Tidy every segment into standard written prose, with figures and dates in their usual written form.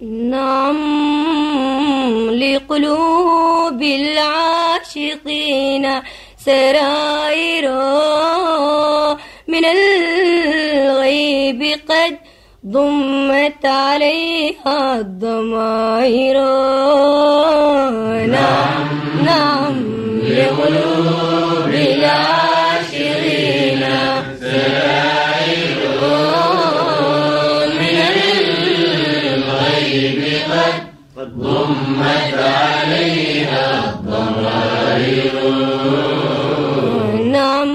نعم لقلوب العاشقين سرائر من الغيب قد ضمت عليها الضمائر. نعم نعم لقلوب العاشقين سرائر من الغيب قد ضمت عليها الضمائر. نعم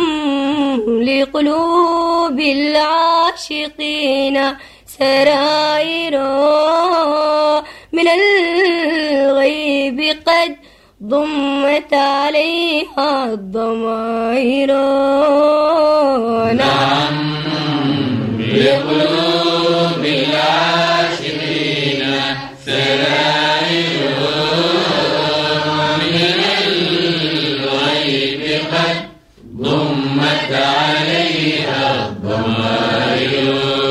لقلوب العاشقين سرائر من الغيب قد ضمت عليها الضمائر. نعم لقلوب العاشقين سرائر من الغيب قد ضمت عليها الضمائر.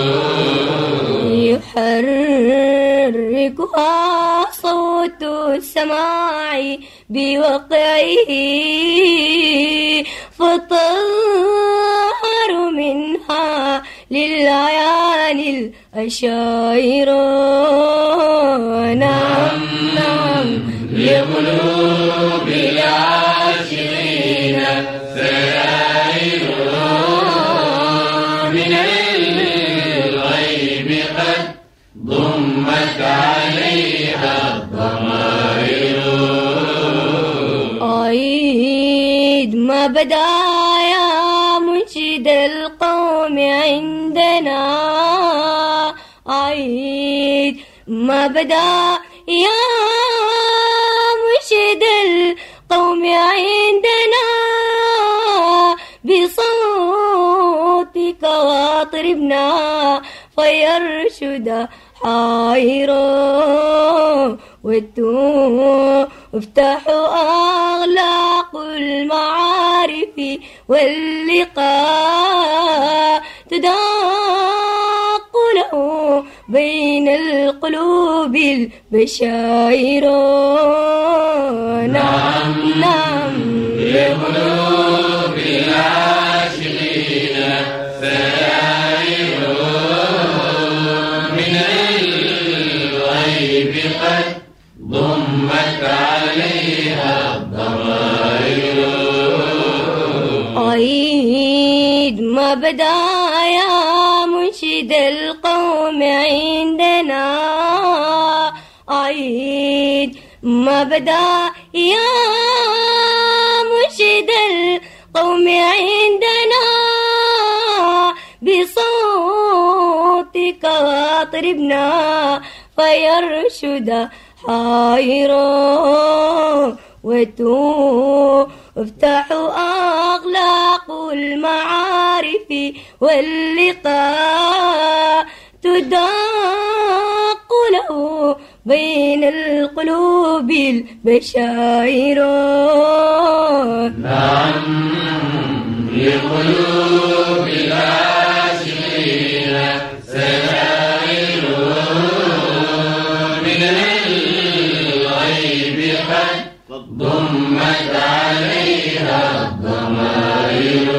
يحركها صوت السماع بوقعه فطار منها للعيان الأشاعر. نعم نعم لقلوب العاشقين سرائر من الغيب قد ضمت عليها الضمائر. عيد ما بدا يا منشد القوم عندنا، عيد ما بدا يا منشد القوم عندنا، بصوتك واطربنا فيرشد حائرا، وافتح أغلاق المعارف واللقاء تداق له بين القلوب البشائر. نعم نعم لقلوب العاشقين سرائر من الغيب قد ضمت عليها الضمائر. عيد ما بدا يا منشد القوم عندنا، عيد ما بدا يا منشد القوم عندنا، بصوتك واطربنا فيرشد حائرا، وافتح أغلاق المعارف واللقاء تداق له بين القلوب البشائر. نعم لقلوب العاشقين سرائر من الغيب قد ضمت عليها الضمائر.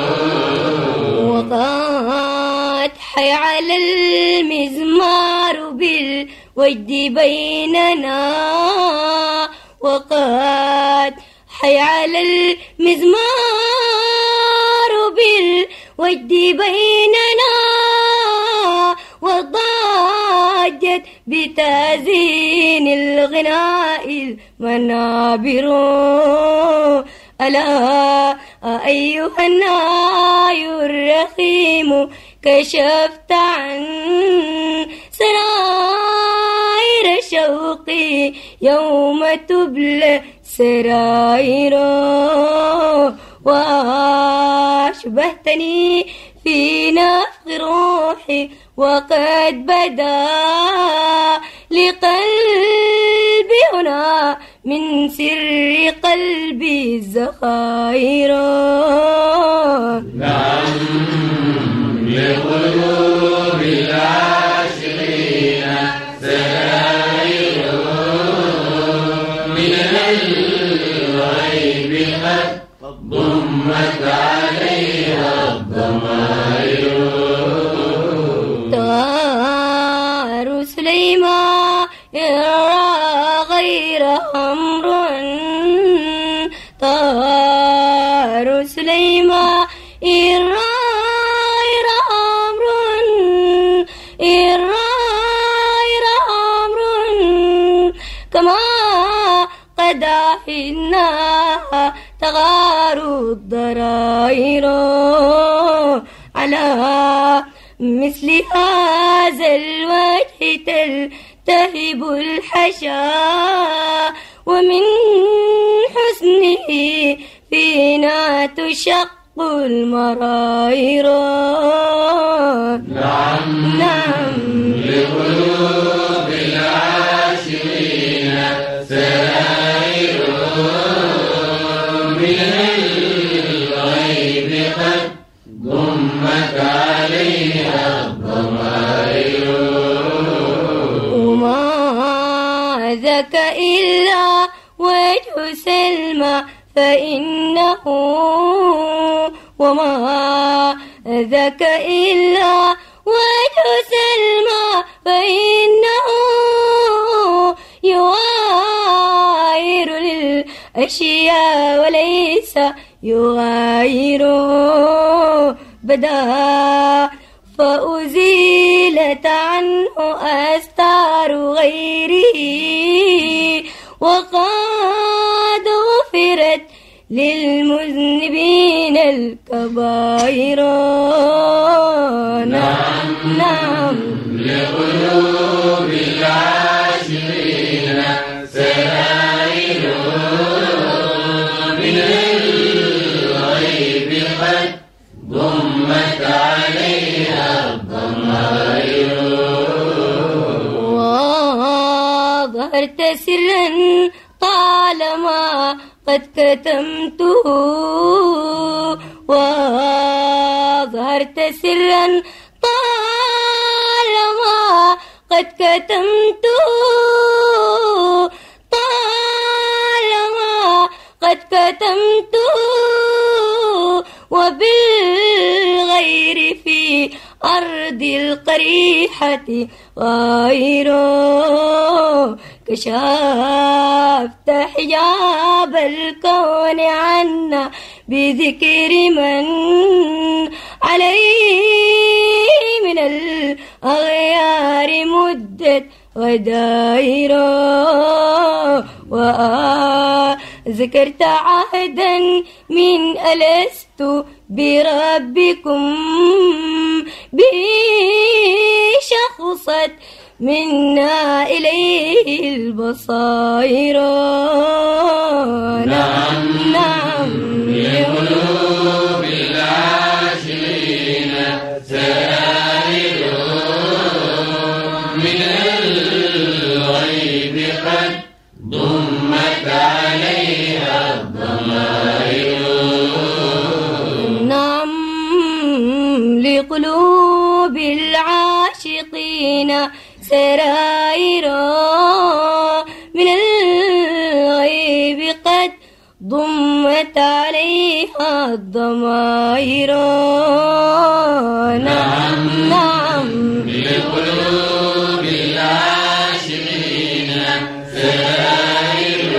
وقد حي على المزمار بالوجد بيننا، وقد حي على المزمار بالوجد بيننا، وضاجت بتازين الغناء المنابر. ألا أيها الناي الرخيم كشفت عن سرائر شوقي يوم تبلى سرائر، وأشبهتني في نفخ روحي وقد بدا لقلبي هنا من سر قلبي الزخائر. نعم لقلوب العاشقين إرى غير أمر طار سليمان إرى غير أمر كما قد عهدنا تغار الضرائر على مثل هذا الوجه تلتهب الحشا ومن حسنه فينا تشق المراير نعم نعم لقلوب العاشقين سرائر من الغيب قد ضمت عليها الضمائر وما ذاك إلا وجه سلمى فإنه وما ذاك إلا وجه سلمى فإنه يغاير للأشياء وليس يغاير بدا فأزيلت عنه أستار غيره وقد غفرت للمذنبين الكبائر نعم نعم لقلوب العاشقين سرائر من الغيب قد ضمت عليها الضمائر وظهرت سرا طالما قد كتمته وظهرت سرا طالما قد كتمته طالما قد كتمته وبالغير في أرض القريحة غير كشفت حجاب الكون عنا بذكر من عليه من الأغيار مدت ودائر وذكرت عهدا من ألست بربكم به شخصت منا إليه البصائر نعم نعم لقلوب العاشقين سرائر من الغيب قد ضمت عليها الضمائر نعم لقلوب العاشقين سرائر من الغيب قد ضمت عليها الضمائر نعم نعم لقلوب العاشقين سرائر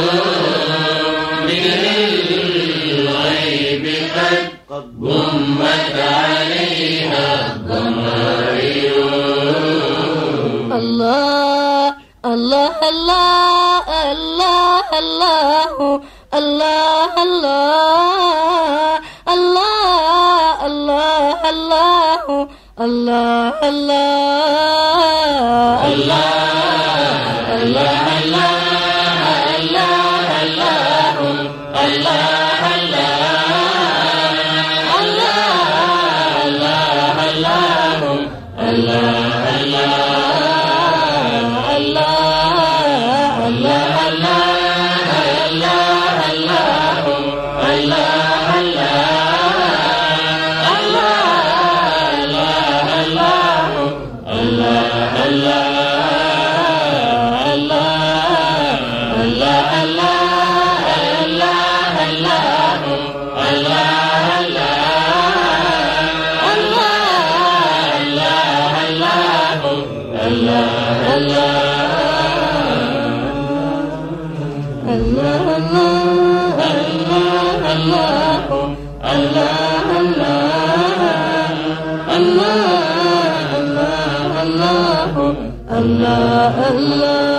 من الغيب قد ضمت عليها الضمائر الله الله الله الله الله الله الله الله الله الله الله الله الله الله الله الله الله الله الله الله الله